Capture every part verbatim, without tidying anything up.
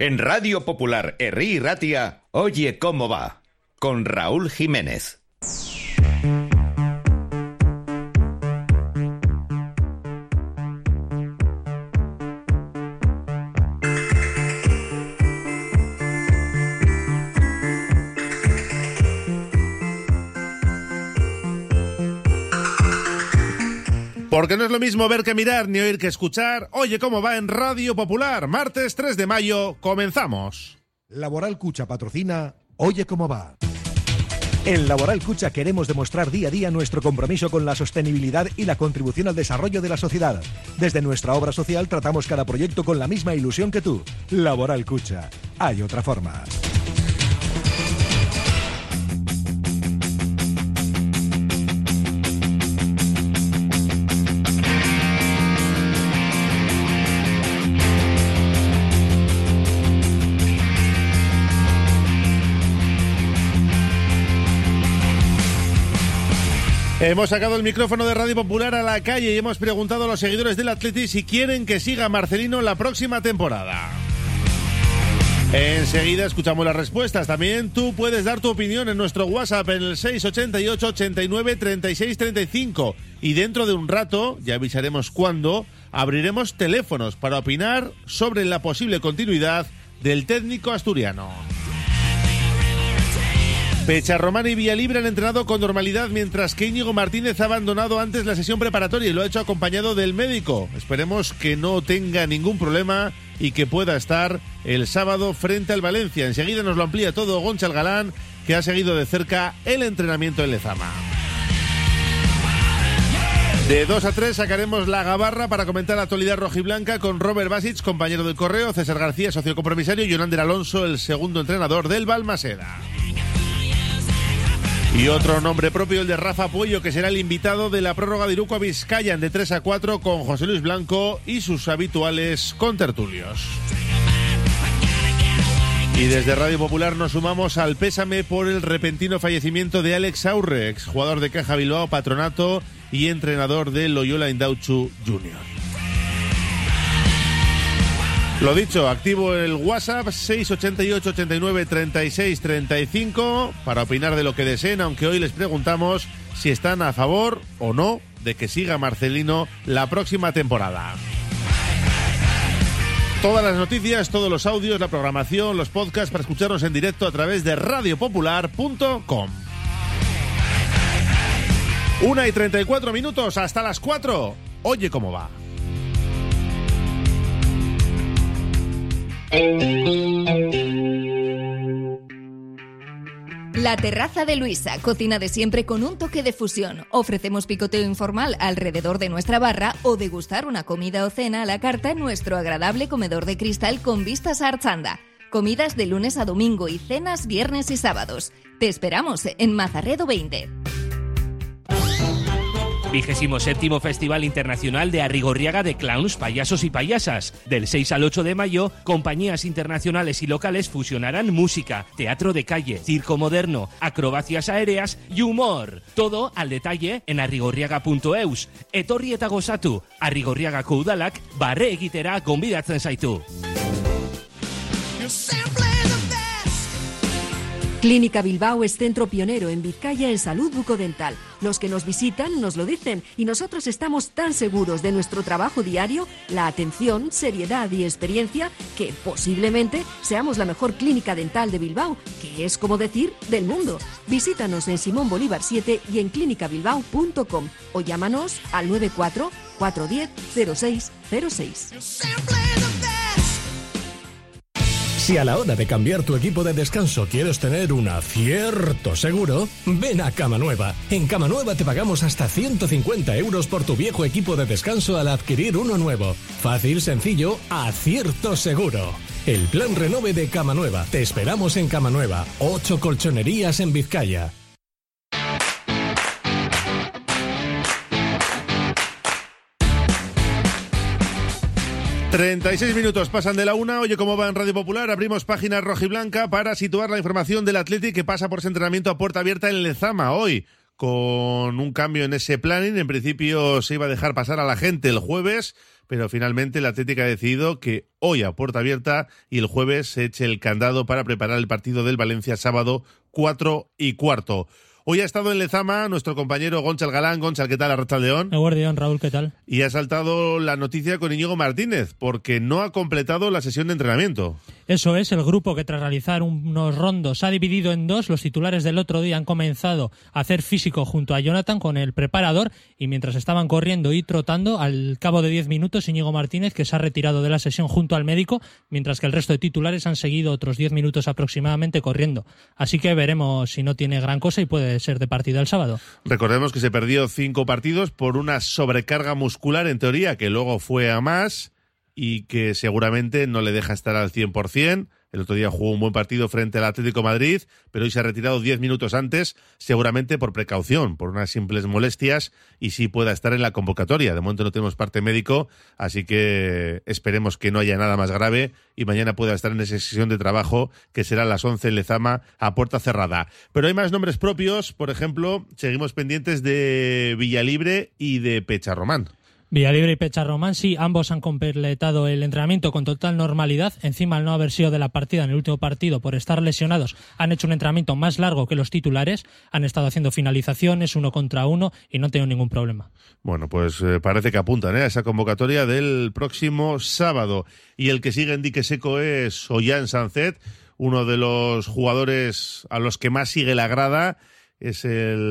En Radio Popular, Herri y Ratia, Oye Cómo Va, con Raúl Jiménez. Porque no es lo mismo ver que mirar, ni oír que escuchar. Oye Cómo Va en Radio Popular. Martes tres de mayo, comenzamos. Laboral Cucha patrocina Oye Cómo Va. En Laboral Cucha queremos demostrar día a día nuestro compromiso con la sostenibilidad y la contribución al desarrollo de la sociedad. Desde nuestra obra social tratamos cada proyecto con la misma ilusión que tú. Laboral Cucha. Hay otra forma. Hemos sacado el micrófono de Radio Popular a la calle y hemos preguntado a los seguidores del Athletic si quieren que siga Marcelino la próxima temporada. Enseguida escuchamos las respuestas. También tú puedes dar tu opinión en nuestro WhatsApp en el seis ocho ocho, ochenta y nueve, treinta y seis, treinta y cinco. Y dentro de un rato, ya avisaremos cuándo, abriremos teléfonos para opinar sobre la posible continuidad del técnico asturiano. Pecharromán y Villalibre han entrenado con normalidad, mientras que Íñigo Martínez ha abandonado antes la sesión preparatoria y lo ha hecho acompañado del médico. Esperemos que no tenga ningún problema y que pueda estar el sábado frente al Valencia. Enseguida nos lo amplía todo Gonçal Galán, que ha seguido de cerca el entrenamiento en Lezama. De dos a tres sacaremos la gabarra para comentar la actualidad rojiblanca con Robert Basic, compañero del Correo, César García, socio compromisario, y Yonander Alonso, el segundo entrenador del Balmaseda. Y otro nombre propio, el de Rafa Puello, que será el invitado de la prórroga de Iruko a Vizcaya de tres a cuatro con José Luis Blanco y sus habituales contertulios. Y desde Radio Popular nos sumamos al pésame por el repentino fallecimiento de Alex Aurre, exjugador de Caja Bilbao, Patronato y entrenador de Loyola Indautxu junior Lo dicho, activo el WhatsApp seis ocho ocho, ochenta y nueve, treinta y seis, treinta y cinco para opinar de lo que deseen, aunque hoy les preguntamos si están a favor o no de que siga Marcelino la próxima temporada. Todas las noticias, todos los audios, la programación, los podcasts para escucharnos en directo a través de radio popular punto com. Una y treinta y cuatro minutos hasta las cuatro. Oye Cómo Va. La Terraza de Luisa, cocina de siempre con un toque de fusión. Ofrecemos picoteo informal alrededor de nuestra barra o degustar una comida o cena a la carta en nuestro agradable comedor de cristal con vistas a Archanda. Comidas de lunes a domingo y cenas viernes y sábados. Te esperamos en Mazarredo veinte. Vigésimo séptimo Festival Internacional de Arrigorriaga de Clowns, Payasos y Payasas. Del seis al ocho de mayo, compañías internacionales y locales fusionarán música, teatro de calle, circo moderno, acrobacias aéreas y humor. Todo al detalle en arrigorriaga punto eus. Etorri eta gozatu, Arrigorriagako udalak barre egitera gonbidatzen zaitu. Clínica Bilbao es centro pionero en Vizcaya en salud bucodental. Los que nos visitan nos lo dicen y nosotros estamos tan seguros de nuestro trabajo diario, la atención, seriedad y experiencia, que posiblemente seamos la mejor clínica dental de Bilbao, que es como decir del mundo. Visítanos en Simón Bolívar siete y en clínica bilbao punto com o llámanos al nueve cuatro, cuatro uno cero, cero seis cero seis. Si a la hora de cambiar tu equipo de descanso quieres tener un acierto seguro, ven a Cama Nueva. En Cama Nueva te pagamos hasta ciento cincuenta euros por tu viejo equipo de descanso al adquirir uno nuevo. Fácil, sencillo, acierto seguro. El plan renove de Cama Nueva. Te esperamos en Cama Nueva. Ocho colchonerías en Vizcaya. treinta y seis minutos pasan de la una. Oye Cómo Va en Radio Popular. Abrimos página rojiblanca para situar la información del Athletic, que pasa por ese entrenamiento a puerta abierta en Lezama hoy, con un cambio en ese planning. En principio se iba a dejar pasar a la gente el jueves, pero finalmente el Atlético ha decidido que hoy a puerta abierta y el jueves se eche el candado para preparar el partido del Valencia sábado cuatro y cuarto. Hoy ha estado en Lezama nuestro compañero Gonçal Galán. Gonçal, ¿qué tal? Arrachaldeón. Eguerdión, Raúl, ¿qué tal? Y ha saltado la noticia con Íñigo Martínez, porque no ha completado la sesión de entrenamiento. Eso es, el grupo que tras realizar unos rondos se ha dividido en dos. Los titulares del otro día han comenzado a hacer físico junto a Jonathan con el preparador, y mientras estaban corriendo y trotando, al cabo de diez minutos, Íñigo Martínez, que se ha retirado de la sesión junto al médico, mientras que el resto de titulares han seguido otros diez minutos aproximadamente corriendo. Así que veremos si no tiene gran cosa y puede ser de partida el sábado. Recordemos que se perdió cinco partidos por una sobrecarga muscular, en teoría, que luego fue a más y que seguramente no le deja estar al cien por ciento. El otro día jugó un buen partido frente al Atlético de Madrid, pero hoy se ha retirado diez minutos antes, seguramente por precaución, por unas simples molestias, y sí pueda estar en la convocatoria. De momento no tenemos parte médico, así que esperemos que no haya nada más grave y mañana pueda estar en esa sesión de trabajo que será a las once en Lezama a puerta cerrada. Pero hay más nombres propios, por ejemplo, seguimos pendientes de Villalibre y de Pecharromán. Villalibre y Pecharromán, sí, ambos han completado el entrenamiento con total normalidad. Encima, al no haber sido de la partida en el último partido por estar lesionados, han hecho un entrenamiento más largo que los titulares, han estado haciendo finalizaciones uno contra uno y no han tenido ningún problema. Bueno, pues eh, parece que apuntan ¿eh? a esa convocatoria del próximo sábado. Y el que sigue en dique seco es Ollán Sancet, uno de los jugadores a los que más sigue la grada. Es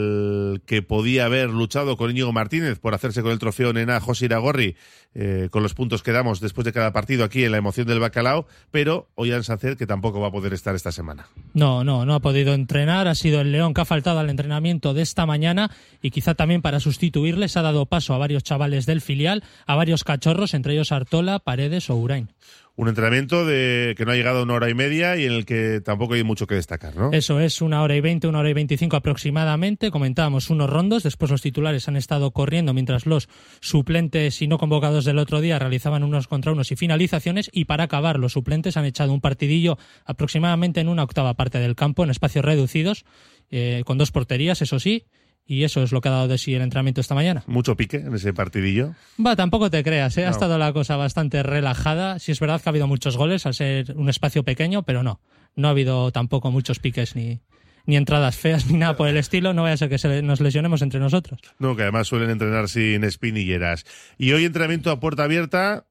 el que podía haber luchado con Íñigo Martínez por hacerse con el trofeo Nena José Iragorri, eh, con los puntos que damos después de cada partido aquí en la emoción del bacalao, pero Ollán Sancet, que tampoco va a poder estar esta semana. No, no, no ha podido entrenar, ha sido el León que ha faltado al entrenamiento de esta mañana, y quizá también para sustituirles ha dado paso a varios chavales del filial, a varios cachorros, entre ellos Artola, Paredes o Urain. Un entrenamiento de que no ha llegado a una hora y media y en el que tampoco hay mucho que destacar, ¿no? Eso es, una hora y veinte, una hora y veinticinco aproximadamente. Comentábamos unos rondos, después los titulares han estado corriendo mientras los suplentes y no convocados del otro día realizaban unos contra unos y finalizaciones, y para acabar los suplentes han echado un partidillo aproximadamente en una octava parte del campo, en espacios reducidos, eh, con dos porterías, eso sí. Y eso es lo que ha dado de sí el entrenamiento esta mañana. ¿Mucho pique en ese partidillo? Va, tampoco te creas, ¿eh? No. Ha estado la cosa bastante relajada. Sí es verdad que ha habido muchos goles al ser un espacio pequeño, pero no. No ha habido tampoco muchos piques ni, ni entradas feas ni nada por el estilo. No vaya a ser que se nos lesionemos entre nosotros. No, que además suelen entrenar sin espinilleras. Y hoy entrenamiento a puerta abierta.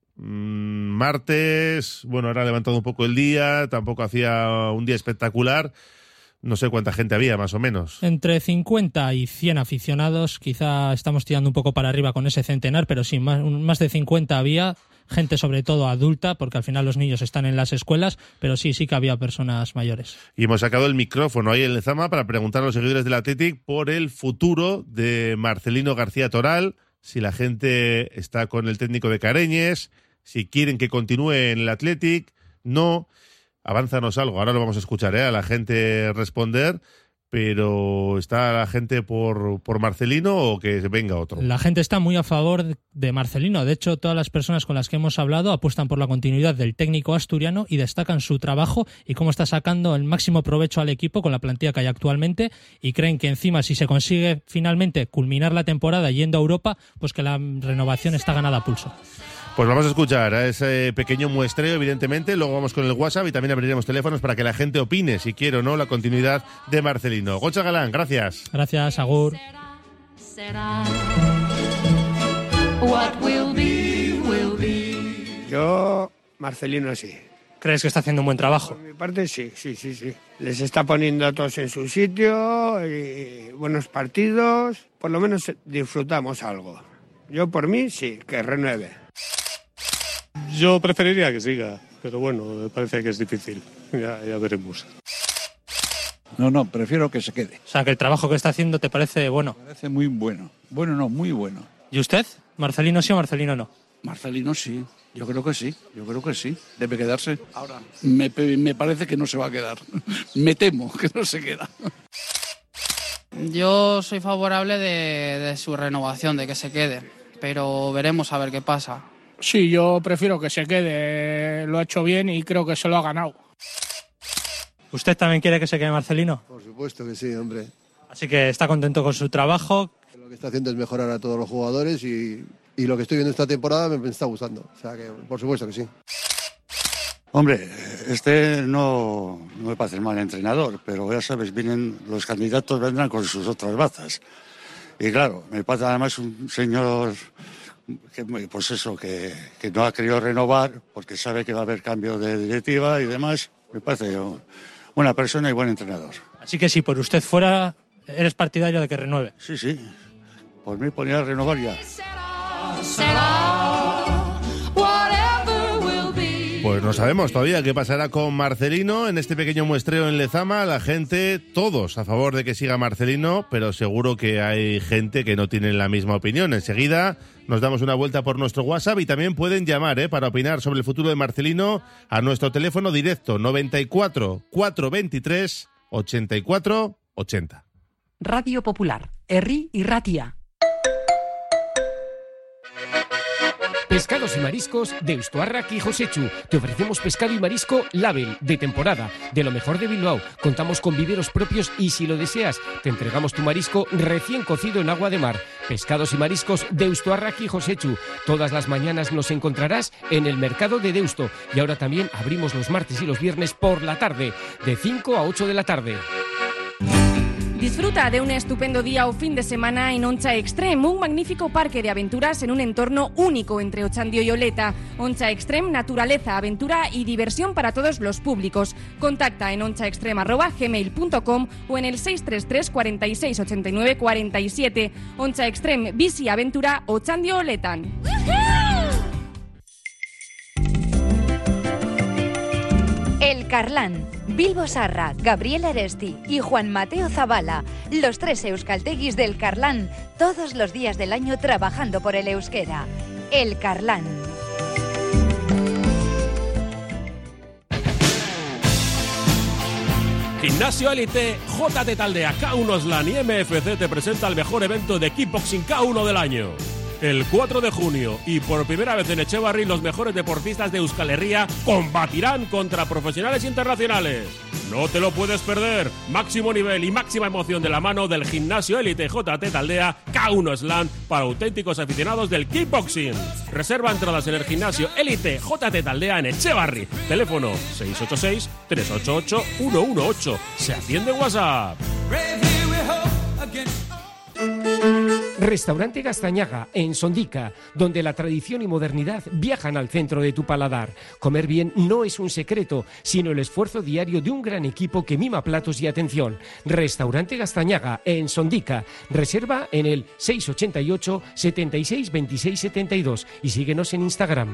Martes, bueno, ahora ha levantado un poco el día. Tampoco hacía un día espectacular. No sé cuánta gente había, más o menos. Entre cincuenta y cien aficionados. Quizá estamos tirando un poco para arriba con ese centenar, pero sí, más, más de cincuenta había. Gente sobre todo adulta, porque al final los niños están en las escuelas, pero sí, sí que había personas mayores. Y hemos sacado el micrófono ahí en Lezama para preguntar a los seguidores del Athletic por el futuro de Marcelino García Toral, si la gente está con el técnico de Careñes, si quieren que continúe en el Athletic, no... Avánzanos algo, ahora lo vamos a escuchar, ¿eh? A la gente responder, pero ¿está la gente por, por Marcelino o que venga otro? La gente está muy a favor de Marcelino. De hecho, todas las personas con las que hemos hablado apuestan por la continuidad del técnico asturiano y destacan su trabajo y cómo está sacando el máximo provecho al equipo con la plantilla que hay actualmente, y creen que encima, si se consigue finalmente culminar la temporada yendo a Europa, pues que la renovación está ganada a pulso. Pues vamos a escuchar a ese pequeño muestreo, evidentemente. Luego vamos con el WhatsApp y también abriremos teléfonos para que la gente opine, si quiere o no, la continuidad de Marcelino. Gonçal Galán, gracias. Gracias, agur. Yo, Marcelino, sí. ¿Crees que está haciendo un buen trabajo? Por mi parte, sí, sí, sí, sí. Les está poniendo a todos en su sitio, y buenos partidos. Por lo menos disfrutamos algo. Yo, por mí, sí, que renueve. Yo preferiría que siga, pero bueno, me parece que es difícil. Ya, ya veremos. No, no, prefiero que se quede. O sea, que el trabajo que está haciendo te parece bueno. Me parece muy bueno. Bueno, no, muy bueno. ¿Y usted? ¿Marcelino sí o Marcelino no? Marcelino sí, yo creo que sí, yo creo que sí. Debe quedarse. Ahora, me, me parece que no se va a quedar. Me temo que no se queda. Yo soy favorable de, de su renovación, de que se quede, pero veremos a ver qué pasa. Sí, yo prefiero que se quede, lo ha hecho bien y creo que se lo ha ganado. ¿Usted también quiere que se quede Marcelino? Por supuesto que sí, hombre. Así que está contento con su trabajo. Lo que está haciendo es mejorar a todos los jugadores y, y lo que estoy viendo esta temporada me, me está gustando. O sea que, por supuesto que sí. Hombre, este no, no me parece mal entrenador, pero ya sabes, vienen los candidatos vendrán con sus otras bazas. Y claro, me parece además un señor que, pues eso, que, que no ha querido renovar porque sabe que va a haber cambio de directiva y demás. Me parece buena persona y buen entrenador. Así que si por usted fuera, eres partidario de que renueve. Sí, sí. Por mí ponía a renovar ya. Pues no sabemos todavía qué pasará con Marcelino en este pequeño muestreo en Lezama. La gente, todos a favor de que siga Marcelino, pero seguro que hay gente que no tiene la misma opinión. Enseguida nos damos una vuelta por nuestro WhatsApp y también pueden llamar ¿eh? para opinar sobre el futuro de Marcelino a nuestro teléfono directo noventa y cuatro, cuatrocientos veintitrés, ochenta y cuatro ochenta. Radio Popular, Herri y Ratia. Pescados y mariscos de Ustuarrak y Josechu. Te ofrecemos pescado y marisco Label, de temporada, de lo mejor de Bilbao. Contamos con viveros propios y si lo deseas, te entregamos tu marisco recién cocido en agua de mar. Pescados y mariscos de Ustuarrak y Josechu. Todas las mañanas nos encontrarás en el mercado de Deusto. Y ahora también abrimos los martes y los viernes por la tarde, de cinco a ocho de la tarde. Disfruta de un estupendo día o fin de semana en Oncha Extreme, un magnífico parque de aventuras en un entorno único entre Ochandio y Oleta. Oncha Extreme, naturaleza, aventura y diversión para todos los públicos. Contacta en onchaextreme arroba gmail punto com o en el seis tres tres, cuarenta y seis, ochenta y nueve, cuarenta y siete. Oncha Extreme, bici aventura Ochandio Oletan. El Carlán, Bilbo Sarra, Gabriel Aresti y Juan Mateo Zabala, los tres euskalteguis del Carlán, todos los días del año trabajando por el euskera. El Carlán. Gimnasio Elite, J T Taldea, K uno Slan y M F C te presenta el mejor evento de kickboxing K uno del año. El cuatro de junio y por primera vez en Echevarri los mejores deportistas de Euskal Herria combatirán contra profesionales internacionales. No te lo puedes perder. Máximo nivel y máxima emoción de la mano del Gimnasio Elite J T Taldea K uno Slam para auténticos aficionados del kickboxing. Reserva entradas en el Gimnasio Elite J T Taldea en Echevarri. Teléfono seis ocho seis, tres ocho ocho, uno uno ocho. Se atiende WhatsApp. Restaurante Gastañaga, en Sondica, donde la tradición y modernidad viajan al centro de tu paladar. Comer bien no es un secreto, sino el esfuerzo diario de un gran equipo que mima platos y atención. Restaurante Gastañaga, en Sondica. Reserva en el seis ocho ocho, setenta y seis, veintiséis, setenta y dos y síguenos en Instagram.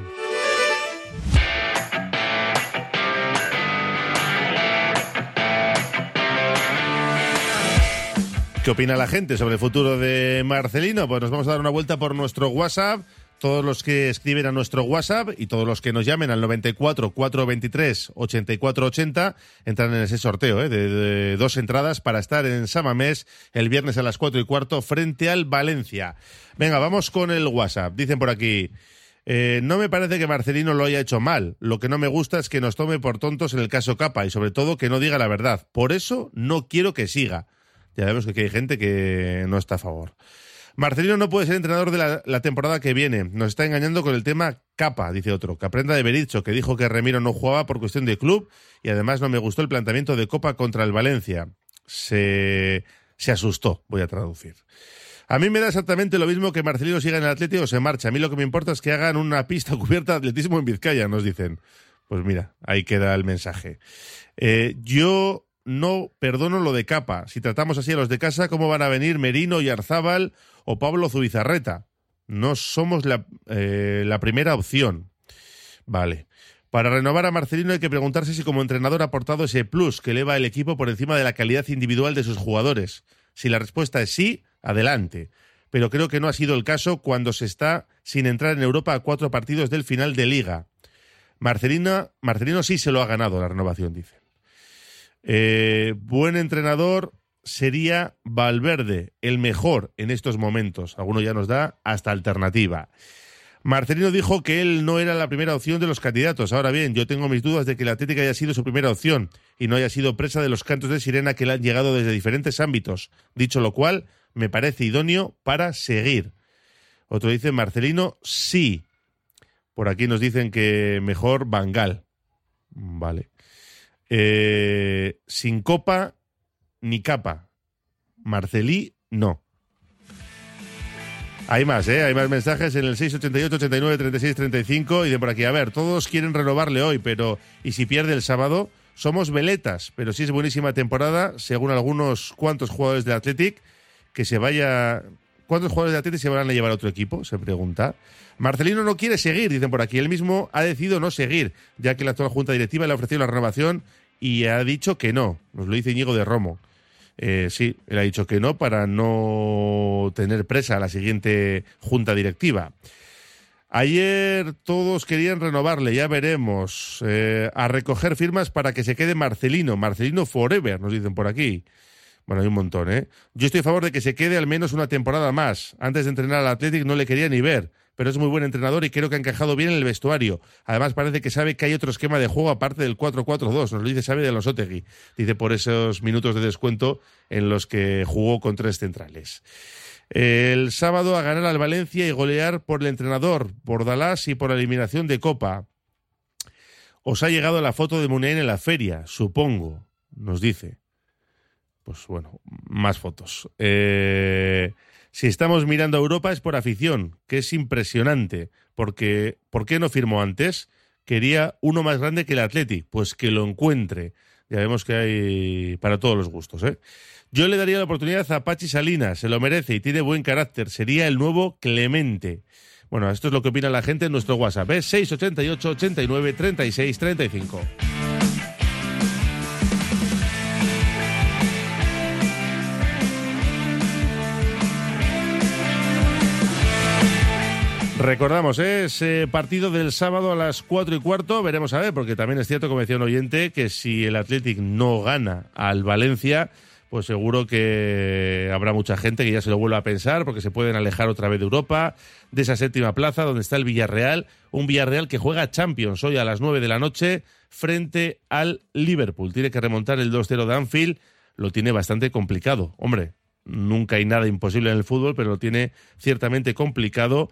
¿Qué opina la gente sobre el futuro de Marcelino? Pues nos vamos a dar una vuelta por nuestro WhatsApp. Todos los que escriben a nuestro WhatsApp y todos los que nos llamen al noventa y cuatro, cuatrocientos veintitrés, ochenta y cuatro ochenta entran en ese sorteo ¿eh? de, de dos entradas para estar en Samamés el viernes a las cuatro y cuarto frente al Valencia. Venga, vamos con el WhatsApp. Dicen por aquí... Eh, no me parece que Marcelino lo haya hecho mal. Lo que no me gusta es que nos tome por tontos en el caso Capa y sobre todo que no diga la verdad. Por eso no quiero que siga. Ya vemos que aquí hay gente que no está a favor. Marcelino no puede ser entrenador de la, la temporada que viene. Nos está engañando con el tema Capa, dice otro. Que aprenda de Berizzo, que dijo que Remiro no jugaba por cuestión de club y además no me gustó el planteamiento de Copa contra el Valencia. Se, se asustó, voy a traducir. A mí me da exactamente lo mismo que Marcelino siga en el Atlético o se marcha. A mí lo que me importa es que hagan una pista cubierta de atletismo en Vizcaya, nos dicen. Pues mira, ahí queda el mensaje. Eh, yo... No perdono lo de Capa. Si tratamos así a los de casa, ¿cómo van a venir Merino y Arzábal o Pablo Zubizarreta? No somos la, eh, la primera opción. Vale. Para renovar a Marcelino hay que preguntarse si como entrenador ha aportado ese plus que eleva el equipo por encima de la calidad individual de sus jugadores. Si la respuesta es sí, adelante. Pero creo que no ha sido el caso cuando se está sin entrar en Europa a cuatro partidos del final de Liga. Marcelino, Marcelino sí se lo ha ganado la renovación, dice. Eh, buen entrenador sería Valverde, el mejor en estos momentos. Alguno ya nos da hasta alternativa. Marcelino dijo que él no era la primera opción de los candidatos. Ahora bien, yo tengo mis dudas de que la Atlética haya sido su primera opción y no haya sido presa de los cantos de sirena que le han llegado desde diferentes ámbitos. Dicho lo cual, me parece idóneo para seguir. Otro dice Marcelino, sí. Por aquí nos dicen que mejor Bangal. Vale. Eh, sin copa ni capa. Marcelí, no. Hay más, ¿eh? Hay más mensajes en el seis ochenta y ocho, ochenta y nueve, treinta y seis, treinta y cinco. Y de por aquí, a ver, todos quieren renovarle hoy, pero ¿y si pierde el sábado? Somos veletas, pero sí es buenísima temporada, según algunos cuantos jugadores del Athletic, que se vaya... ¿Cuántos jugadores del Athletic se van a llevar a otro equipo? Se pregunta. Marcelino no quiere seguir, dicen por aquí. Él mismo ha decidido no seguir, ya que la actual junta directiva le ha ofrecido la renovación y ha dicho que no. Nos lo dice Íñigo de Romo. Eh, sí, él ha dicho que no para no tener presa a la siguiente junta directiva. Ayer todos querían renovarle, ya veremos. Eh, a recoger firmas para que se quede Marcelino. Marcelino forever, nos dicen por aquí. Bueno, hay un montón, ¿eh? Yo estoy a favor de que se quede al menos una temporada más. Antes de entrenar al Athletic no le quería ni ver, pero es muy buen entrenador y creo que ha encajado bien en el vestuario. Además parece que sabe que hay otro esquema de juego aparte del cuatro cuatro dos. Nos lo dice Xavi de Alonsotegui. Dice por esos minutos de descuento en los que jugó con tres centrales. El sábado a ganar al Valencia y golear por el entrenador, por Dalás y por la eliminación de Copa. Os ha llegado la foto de Muniain en la feria, supongo, nos dice. Pues bueno, más fotos. Eh, si estamos mirando a Europa es por afición, que es impresionante, porque ¿por qué no firmó antes? Quería uno más grande que el Athletic, pues que lo encuentre. Ya vemos que hay para todos los gustos, ¿eh? Yo le daría la oportunidad a Pachi Salinas, se lo merece y tiene buen carácter, sería el nuevo Clemente. Bueno, esto es lo que opina la gente en nuestro WhatsApp, ¿eh? seis ochenta y ocho, ochenta y nueve, treinta y seis, treinta y cinco. Recordamos, ¿eh? Ese partido del sábado a las cuatro y cuarto, veremos a ver, porque también es cierto, como decía un oyente, que si el Athletic no gana al Valencia, pues seguro que habrá mucha gente que ya se lo vuelva a pensar, porque se pueden alejar otra vez de Europa, de esa séptima plaza donde está el Villarreal, un Villarreal que juega Champions hoy a las nueve de la noche frente al Liverpool. Tiene que remontar el dos cero de Anfield, lo tiene bastante complicado. Hombre, nunca hay nada imposible en el fútbol, pero lo tiene ciertamente complicado.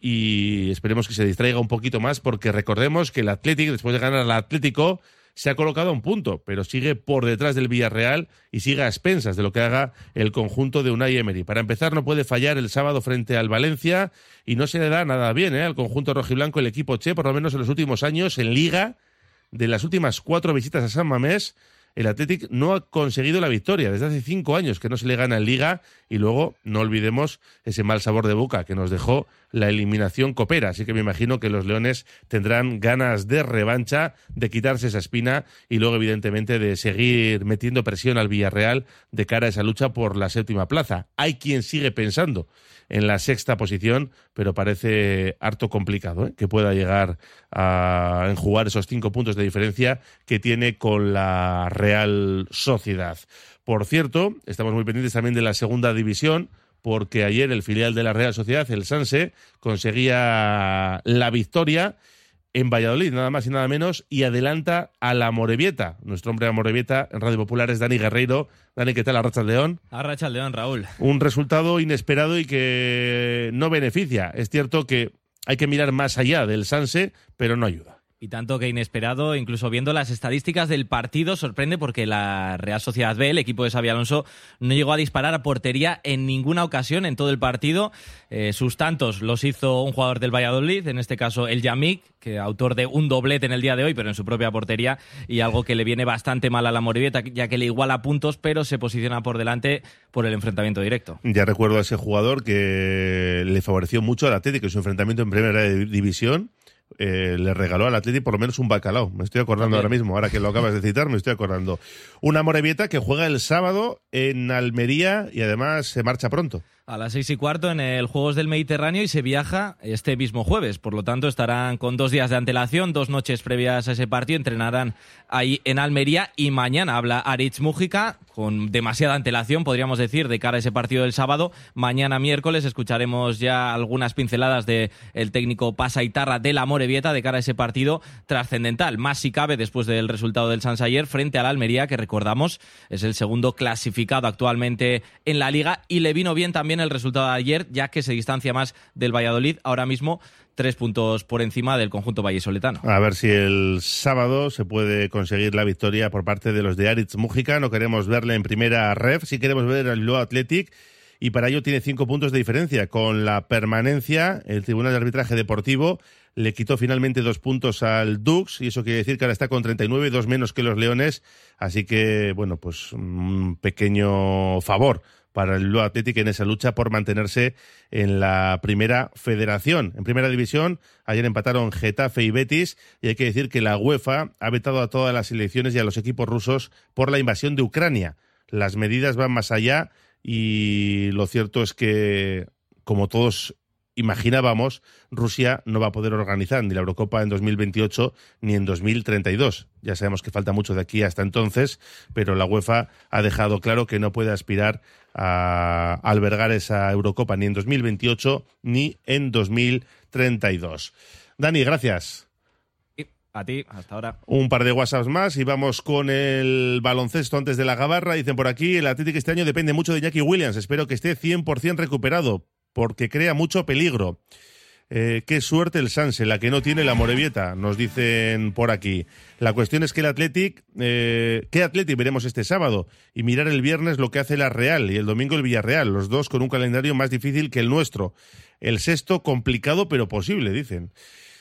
Y esperemos que se distraiga un poquito más, porque recordemos que el Athletic, después de ganar al Atlético, se ha colocado a un punto, pero sigue por detrás del Villarreal y sigue a expensas de lo que haga el conjunto de Unai Emery. Para empezar, no puede fallar el sábado frente al Valencia y no se le da nada bien, ¿eh? al conjunto rojiblanco el equipo Che, por lo menos en los últimos años en Liga. De las últimas cuatro visitas a San Mamés, el Athletic no ha conseguido la victoria. Desde hace cinco años que no se le gana en Liga, y luego no olvidemos ese mal sabor de boca que nos dejó la eliminación copera. Así que me imagino que los leones tendrán ganas de revancha, de quitarse esa espina y luego evidentemente de seguir metiendo presión al Villarreal de cara a esa lucha por la séptima plaza. Hay quien sigue pensando en la sexta posición, pero parece harto complicado, ¿eh? que pueda llegar a enjugar esos cinco puntos de diferencia que tiene con la Real Sociedad. Por cierto, estamos muy pendientes también de la segunda división, porque ayer el filial de la Real Sociedad, el Sanse, conseguía la victoria en Valladolid, nada más y nada menos, y adelanta a la Amorebieta. Nuestro hombre de Amorebieta en Radio Popular es Dani Guerreiro. Dani, ¿qué tal? Arratsaldeón. Arratsaldeón, Raúl. Un resultado inesperado y que no beneficia. Es cierto que hay que mirar más allá del Sanse, pero no ayuda. Y tanto que inesperado, incluso viendo las estadísticas del partido, sorprende porque la Real Sociedad B, el equipo de Xabi Alonso, no llegó a disparar a portería en ninguna ocasión en todo el partido. Eh, sus tantos los hizo un jugador del Valladolid, en este caso el Yamik, que autor de un doblete en el día de hoy, pero en su propia portería, y algo que le viene bastante mal a la Amorebieta, ya que le iguala puntos, pero se posiciona por delante por el enfrentamiento directo. Ya recuerdo a ese jugador que le favoreció mucho al Atlético en su enfrentamiento en Primera División. Eh, le regaló al Athletic por lo menos un bacalao. Me estoy acordando También. ahora mismo, ahora que lo acabas de citar, me estoy acordando. Una Amorebieta que juega el sábado en Almería y además se marcha pronto. A las seis y cuarto en el Juegos del Mediterráneo y se viaja este mismo jueves. Por lo tanto, estarán con dos días de antelación, dos noches previas a ese partido. Entrenarán ahí en Almería y mañana habla Aritz Mújica con demasiada antelación, podríamos decir, de cara a ese partido del sábado. Mañana miércoles escucharemos ya algunas pinceladas del técnico Pasaitarra de la Amorebieta de cara a ese partido trascendental. Más si cabe después del resultado del Sanse ayer frente al Almería, que recordamos es el segundo clasificado actualmente en la Liga y le vino bien también también el resultado de ayer, ya que se distancia más del Valladolid, ahora mismo tres puntos por encima del conjunto vallisoletano. A ver si el sábado se puede conseguir la victoria por parte de los de Aritz Mújica. No queremos verle en primera ref, sí queremos ver al Bilbao Athletic, y para ello tiene cinco puntos de diferencia. Con la permanencia, el Tribunal de Arbitraje Deportivo le quitó finalmente dos puntos al Dux, y eso quiere decir que ahora está con treinta y nueve, dos menos que los Leones, así que, bueno, pues un pequeño favor para el Bilbao Athletic en esa lucha por mantenerse en la primera federación. En primera división, ayer empataron Getafe y Betis, y hay que decir que la UEFA ha vetado a todas las selecciones y a los equipos rusos por la invasión de Ucrania. Las medidas van más allá, y lo cierto es que, como todos imaginábamos, Rusia no va a poder organizar ni la Eurocopa en dos mil veintiocho ni en dos mil treinta y dos. Ya sabemos que falta mucho de aquí hasta entonces, pero la UEFA ha dejado claro que no puede aspirar a albergar esa Eurocopa ni en dos mil veintiocho ni en dos mil treinta y dos. Dani, gracias. A ti, hasta ahora. Un par de WhatsApps más y vamos con el baloncesto antes de la gabarra. Dicen por aquí, el Athletic este año depende mucho de Iñaki Williams. Espero que esté cien por ciento recuperado, porque crea mucho peligro. Eh, qué suerte el Sanse, la que no tiene la Morevieta, nos dicen por aquí. La cuestión es que el Athletic, eh, ¿qué Athletic veremos este sábado? Y mirar el viernes lo que hace la Real y el domingo el Villarreal, los dos con un calendario más difícil que el nuestro. El sexto complicado pero posible, dicen.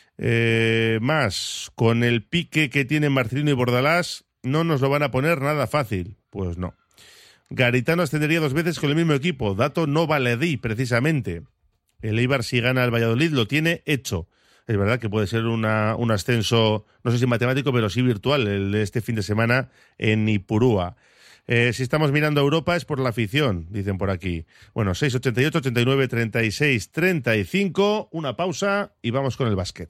Eh, más, con el pique que tienen Marcelino y Bordalás, no nos lo van a poner nada fácil. Pues no. Garitano ascendería dos veces con el mismo equipo, dato no baladí, precisamente. El Eibar, si gana al Valladolid, lo tiene hecho. Es verdad que puede ser una, un ascenso, no sé si matemático, pero sí virtual, el de este fin de semana en Ipurúa. Eh, si estamos mirando a Europa es por la afición, dicen por aquí. Bueno, seis ochenta y ocho, ochenta y nueve, treinta y seis, treinta y cinco, una pausa y vamos con el básquet.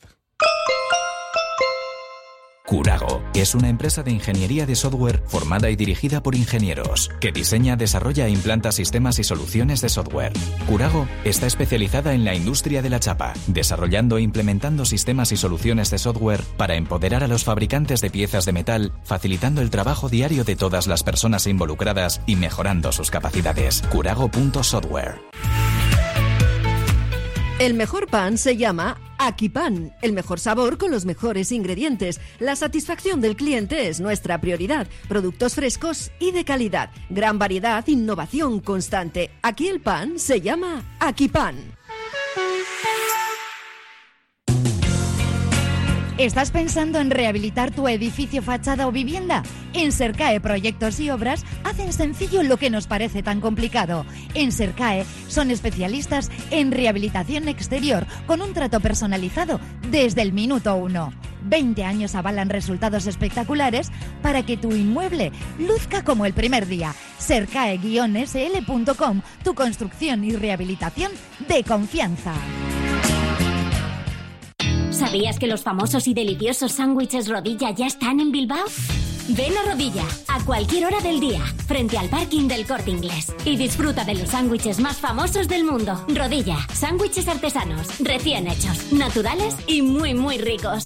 Curago es una empresa de ingeniería de software formada y dirigida por ingenieros, que diseña, desarrolla e implanta sistemas y soluciones de software. Curago está especializada en la industria de la chapa, desarrollando e implementando sistemas y soluciones de software para empoderar a los fabricantes de piezas de metal, facilitando el trabajo diario de todas las personas involucradas y mejorando sus capacidades. Curago punto software. El mejor pan se llama Akipan, el mejor sabor con los mejores ingredientes. La satisfacción del cliente es nuestra prioridad. Productos frescos y de calidad. Gran variedad, innovación constante. Aquí el pan se llama Akipan. ¿Estás pensando en rehabilitar tu edificio, fachada o vivienda? En Sercae Proyectos y Obras hacen sencillo lo que nos parece tan complicado. En Sercae son especialistas en rehabilitación exterior con un trato personalizado desde el minuto uno. veinte años avalan resultados espectaculares para que tu inmueble luzca como el primer día. Sercae guion ese ele punto com, tu construcción y rehabilitación de confianza. ¿Sabías que los famosos y deliciosos sándwiches Rodilla ya están en Bilbao? Ven a Rodilla, a cualquier hora del día, frente al parking del Corte Inglés, y disfruta de los sándwiches más famosos del mundo. Rodilla, sándwiches artesanos, recién hechos, naturales y muy muy ricos.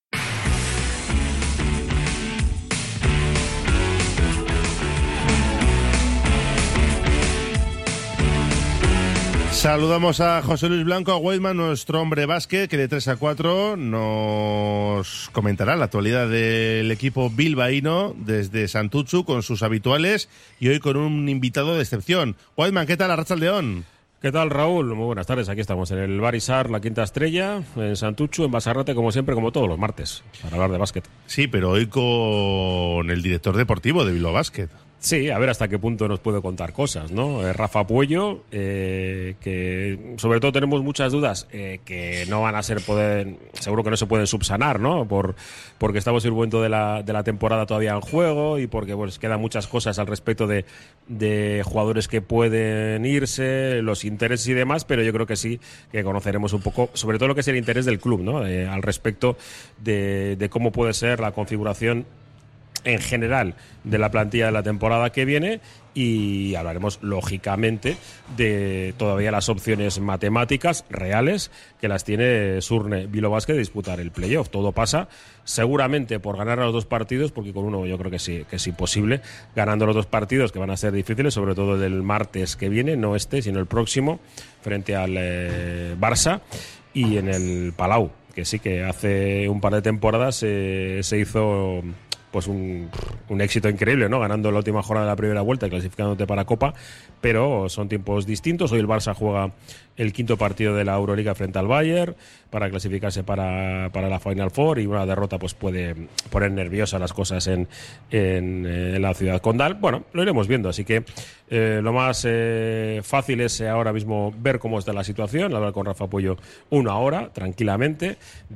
Saludamos a José Luis Blanco, a Weidman, nuestro hombre básquet, que de tres a cuatro nos comentará la actualidad del equipo bilbaíno desde Santuchu con sus habituales y hoy con un invitado de excepción. Weidman, ¿qué tal? Arratsaldeon. ¿Qué tal, Raúl? Muy buenas tardes. Aquí estamos en el Barisar, la Quinta Estrella, en Santuchu, en Basarrate, como siempre, como todos los martes, para hablar de básquet. Sí, pero hoy con el director deportivo de Bilbao Basket. Sí, a ver hasta qué punto nos puede contar cosas, ¿no? Eh, Rafa Puello, eh, que sobre todo tenemos muchas dudas eh, que no van a ser poder, seguro que no se pueden subsanar, ¿no? Por, porque estamos en el momento de la, de la temporada todavía en juego y porque pues quedan muchas cosas al respecto de, de jugadores que pueden irse, los intereses y demás, pero yo creo que sí que conoceremos un poco, sobre todo lo que es el interés del club, ¿no? Eh, al respecto de, de cómo puede ser la configuración en general de la plantilla de la temporada que viene, y hablaremos lógicamente de todavía las opciones matemáticas reales que las tiene Surne Bilbao Basket de disputar el playoff. Todo pasa seguramente por ganar a los dos partidos, porque con uno yo creo que sí, que es imposible, ganando los dos partidos que van a ser difíciles, sobre todo el del martes que viene, no este sino el próximo, frente al eh, Barça, y en el Palau, que sí que hace un par de temporadas eh, se hizo pues un, un éxito increíble, ¿no? Ganando la última jornada de la primera vuelta y clasificándote para Copa, pero son tiempos distintos. Hoy el Barça juega el quinto partido de la Euroliga frente al Bayern para clasificarse para, para la Final Four, y una derrota pues puede poner nerviosas las cosas en, en, en la ciudad condal. Bueno, lo iremos viendo, así que eh, lo más eh, fácil es ahora mismo ver cómo está la situación, hablar con Rafa Puello una hora, tranquilamente,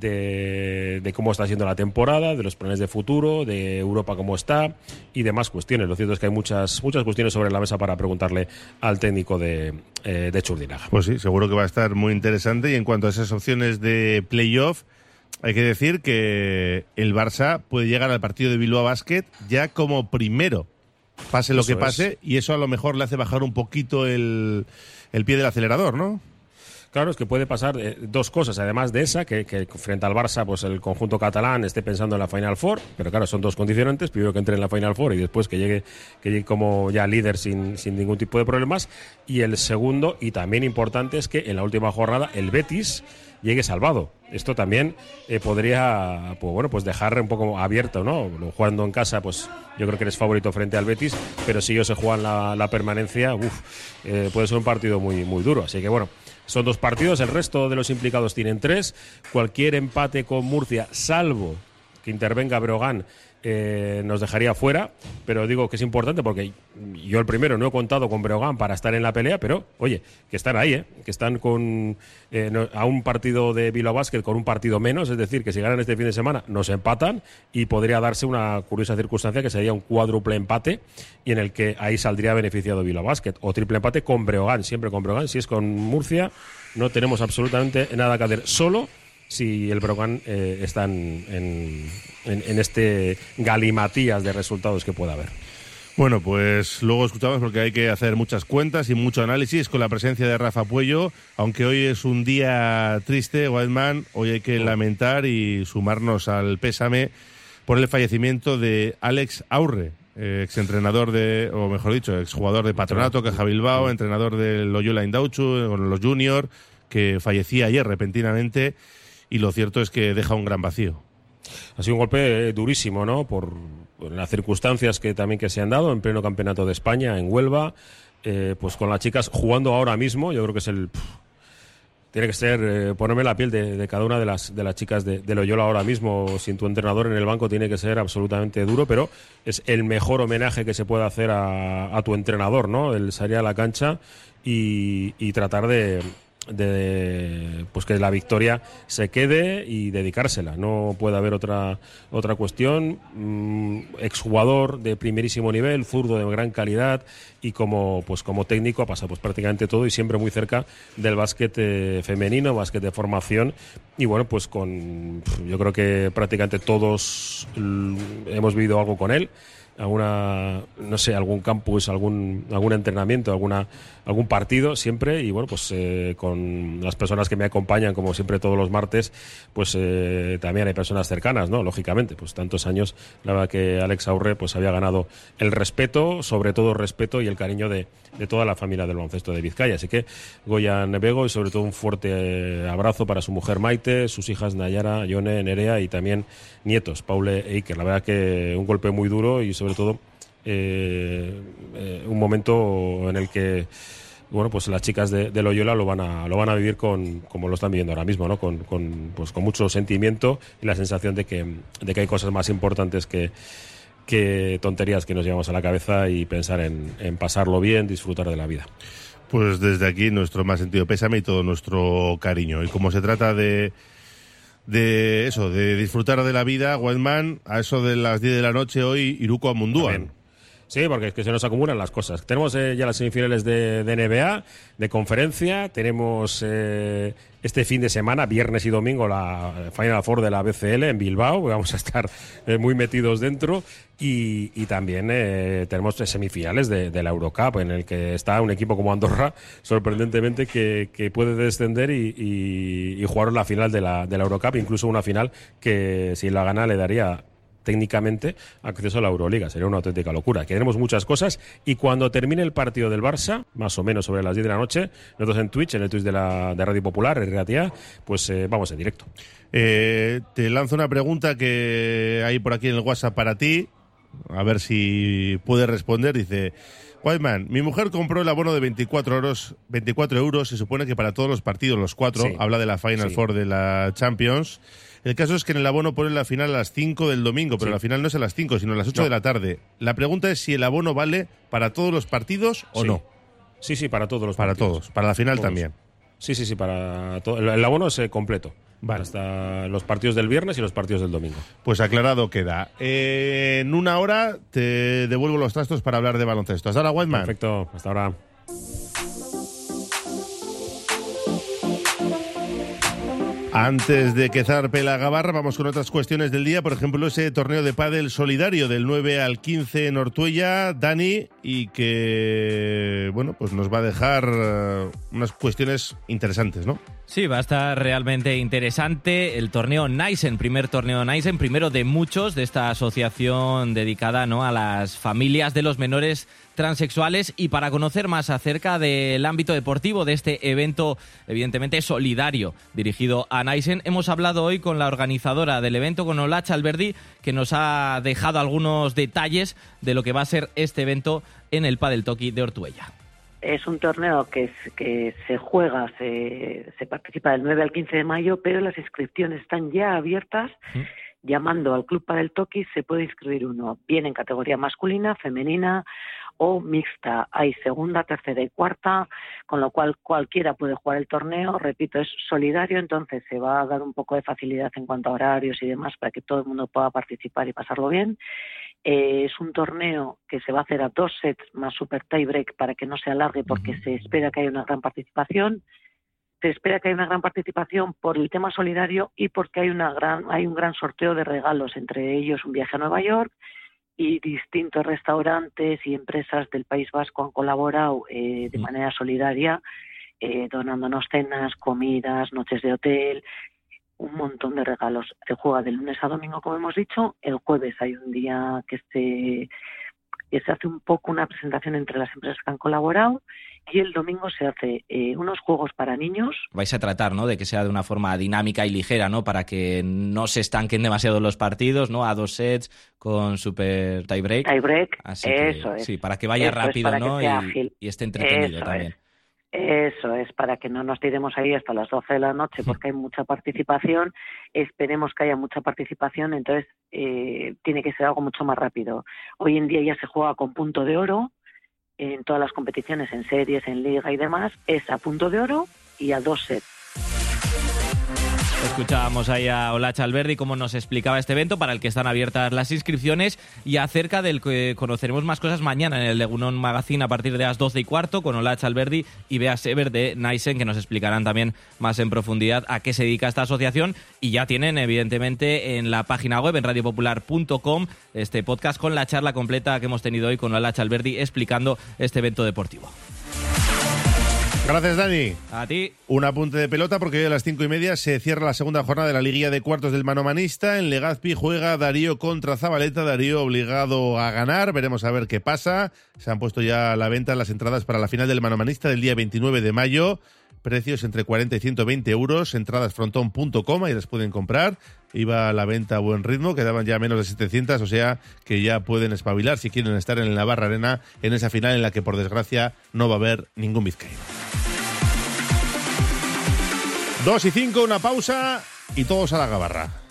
de, de cómo está siendo la temporada, de los planes de futuro, de Europa cómo está y demás cuestiones. Lo cierto es que hay muchas, muchas cuestiones sobre la mesa para preguntarle al técnico de, eh, de Txurdinaga. Pues sí, seguro que va a estar muy interesante. Y en cuanto a esas opciones de playoff, hay que decir que el Barça puede llegar al partido de Bilbao Basket ya como primero, pase lo Eso que pase, es. y eso a lo mejor le hace bajar un poquito el, el pie del acelerador, ¿no? Claro, es que puede pasar eh, dos cosas, además de esa, que, que frente al Barça pues el conjunto catalán esté pensando en la Final Four, pero claro, son dos condicionantes, primero que entre en la Final Four y después que llegue, que llegue como ya líder sin, sin ningún tipo de problemas, y el segundo, y también importante, es que en la última jornada el Betis llegue salvado. Esto también eh, podría pues bueno pues dejar un poco abierto, ¿no? Jugando en casa, pues yo creo que eres favorito frente al Betis, pero si ellos se juegan la, la permanencia, uf, eh, puede ser un partido muy, muy duro. Así que bueno, son dos partidos, el resto de los implicados tienen tres. Cualquier empate con Murcia, salvo que intervenga Breogán, eh, nos dejaría fuera, pero digo que es importante porque yo el primero no he contado con Breogán para estar en la pelea, pero oye, que están ahí, ¿eh? Que están con eh, no, a un partido de Bilbao Basket con un partido menos, es decir, que si ganan este fin de semana nos empatan, y podría darse una curiosa circunstancia que sería un cuádruple empate, y en el que ahí saldría beneficiado Bilbao Basket, o triple empate con Breogán, siempre con Breogán. Si es con Murcia no tenemos absolutamente nada que hacer, solo si el Breogán eh, está en, en, en este galimatías de resultados que pueda haber. Bueno, pues luego escuchamos, porque hay que hacer muchas cuentas y mucho análisis con la presencia de Rafa Puello. Aunque hoy es un día triste, Wildman, hoy hay que lamentar y sumarnos al pésame por el fallecimiento de Alex Aurre, eh, exentrenador de, o mejor dicho, exjugador de Patronato, Caja Bilbao, entrenador del Loyola Indautxu con los juniors, que fallecía ayer repentinamente, y lo cierto es que deja un gran vacío. Ha sido un golpe durísimo, ¿no? Por, por las circunstancias que también que se han dado en pleno campeonato de España en Huelva, eh, pues con las chicas jugando ahora mismo. Yo creo que es el pff, tiene que ser eh, ponerme la piel de, de cada una de las de las chicas de, de Loyola ahora mismo sin tu entrenador en el banco. Tiene que ser absolutamente duro, pero es el mejor homenaje que se puede hacer a, a tu entrenador, ¿no? El salir a la cancha y, y tratar de de pues que la victoria se quede y dedicársela. No puede haber otra otra cuestión. Mm, exjugador de primerísimo nivel, zurdo de gran calidad, y como pues como técnico ha pasado pues prácticamente todo, y siempre muy cerca del básquet eh, femenino, básquet de formación. Y bueno, pues con yo creo que prácticamente todos l- hemos vivido algo con él. Alguna, no sé, algún campus, algún algún entrenamiento, alguna algún partido siempre, y bueno, pues eh, con las personas que me acompañan, como siempre todos los martes, pues eh, también hay personas cercanas, ¿no? Lógicamente, pues tantos años, la verdad que Alex Aurre pues había ganado el respeto, sobre todo respeto y el cariño de, de toda la familia del baloncesto de Vizcaya. Así que Goya Nebego, y sobre todo un fuerte abrazo para su mujer Maite, sus hijas Nayara, Yone, Nerea, y también nietos, Paule e Iker. La verdad que un golpe muy duro, y sobre todo eh, eh, un momento en el que bueno, pues las chicas de, de Loyola lo van a lo van a vivir con como lo están viviendo ahora mismo, ¿no? Con, con pues con mucho sentimiento y la sensación de que de que hay cosas más importantes que que tonterías que nos llevamos a la cabeza, y pensar en, en pasarlo bien, disfrutar de la vida. Pues desde aquí nuestro más sentido pésame y todo nuestro cariño. Y como se trata de de eso, de disfrutar de la vida, Wildman, a eso de las diez de la noche hoy, Iruko Amundúan. Amén. Sí, porque es que se nos acumulan las cosas. Tenemos eh, ya las semifinales de, de N B A, de conferencia, tenemos eh, este fin de semana, viernes y domingo, la Final Four de la B C L en Bilbao, vamos a estar eh, muy metidos dentro, y, y también eh, tenemos semifinales de, de la Eurocup, en el que está un equipo como Andorra, sorprendentemente, que, que puede descender y, y, y jugar la final de la, de la Eurocup, incluso una final que si la gana le daría técnicamente acceso a la Euroliga. Sería una auténtica locura. Queremos muchas cosas, y cuando termine el partido del Barça, más o menos sobre las diez de la noche, nosotros en Twitch, en el Twitch de la de Radio Popular, R T A, pues eh, vamos en directo. Eh, te lanzo una pregunta que hay por aquí en el WhatsApp para ti, a ver si puedes responder. Dice: Whiteman, mi mujer compró el abono de veinticuatro euros, veinticuatro euros, se supone que para todos los partidos, los cuatro, sí. Habla de la Final sí. Four de la Champions. El caso es que en el abono ponen la final a las cinco del domingo, pero sí. La final no es a las cinco, sino a las ocho no. de la tarde. La pregunta es si el abono vale para todos los partidos o sí. no. Sí, sí, para todos los para partidos. Para todos, para la final todos. También. Sí, sí, sí, para todo. El, el abono es eh, completo. Vale. Hasta los partidos del viernes y los partidos del domingo. Pues aclarado queda. Eh, en una hora te devuelvo los trastos para hablar de baloncesto. Hasta ahora, Whiteman. Perfecto, hasta ahora. Antes de que zarpe la gabarra, vamos con otras cuestiones del día. Por ejemplo, ese torneo de pádel solidario del nueve al quince en Ortuella, Dani, y que, bueno, pues nos va a dejar unas cuestiones interesantes, ¿no? Sí, va a estar realmente interesante el torneo Naisen, primer torneo Naisen, primero de muchos de esta asociación dedicada, ¿no?, a las familias de los menores transexuales. Y para conocer más acerca del ámbito deportivo de este evento, evidentemente solidario, dirigido a Naisen, hemos hablado hoy con la organizadora del evento, con Olacha Alberdi, que nos ha dejado algunos detalles de lo que va a ser este evento en el Padel Toki de Ortuella. Es un torneo que, es, que se juega, se, se participa del nueve al quince de mayo, pero las inscripciones están ya abiertas. ¿Mm? Llamando al Club Padel Toki se puede inscribir uno, bien en categoría masculina, femenina o mixta. Hay segunda, tercera y cuarta, con lo cual cualquiera puede jugar el torneo. Repito, es solidario, entonces se va a dar un poco de facilidad en cuanto a horarios y demás para que todo el mundo pueda participar y pasarlo bien. Eh, es un torneo que se va a hacer a dos sets más super tie break para que no se alargue, porque uh-huh. se espera que haya una gran participación. Se espera que haya una gran participación por el tema solidario y porque hay una gran hay un gran sorteo de regalos, entre ellos un viaje a Nueva York, y distintos restaurantes y empresas del País Vasco han colaborado eh, de uh-huh. manera solidaria, eh, donándonos cenas, comidas, noches de hotel, un montón de regalos. Se juega de lunes a domingo, como hemos dicho. El jueves hay un día que se, que se hace un poco una presentación entre las empresas que han colaborado, y el domingo se hace eh, unos juegos para niños. Vais a tratar, ¿no?, de que sea de una forma dinámica y ligera, ¿no?, para que no se estanquen demasiado los partidos, ¿no?, a dos sets con super tie break. Tie break, Así eso que, es. Sí, para que vaya eso rápido, es, ¿no?, y, y esté entretenido eso también. Es. Eso es, para que no nos tiremos ahí hasta las doce de la noche, porque hay mucha participación. Esperemos que haya mucha participación, entonces eh, tiene que ser algo mucho más rápido. Hoy en día ya se juega con punto de oro en todas las competiciones, en series, en liga y demás. Es a punto de oro y a dos sets. Escuchábamos ahí a Olacha Alberdi cómo nos explicaba este evento, para el que están abiertas las inscripciones, y acerca del que conoceremos más cosas mañana en el Legunón Magazine a partir de las doce y cuarto con Olacha Alberdi y Bea Sever de Naisen, que nos explicarán también más en profundidad a qué se dedica esta asociación. Y ya tienen evidentemente en la página web, en radio popular punto com, este podcast con la charla completa que hemos tenido hoy con Olacha Alberdi explicando este evento deportivo. Gracias, Dani. A ti. Un apunte de pelota, porque hoy a las cinco y media se cierra la segunda jornada de la liguilla de cuartos del manomanista. En Legazpi juega Darío contra Zabaleta. Darío obligado a ganar. Veremos a ver qué pasa. Se han puesto ya a la venta las entradas para la final del manomanista del día veintinueve de mayo. Precios entre cuarenta y ciento veinte euros. Entradas frontón punto com, ahí las pueden comprar. Iba a la venta a buen ritmo, quedaban ya menos de setecientas, o sea que ya pueden espabilar si quieren estar en la Navarra Arena en esa final en la que, por desgracia, no va a haber ningún vizcaíno. Dos y cinco, una pausa y todos a la gabarra.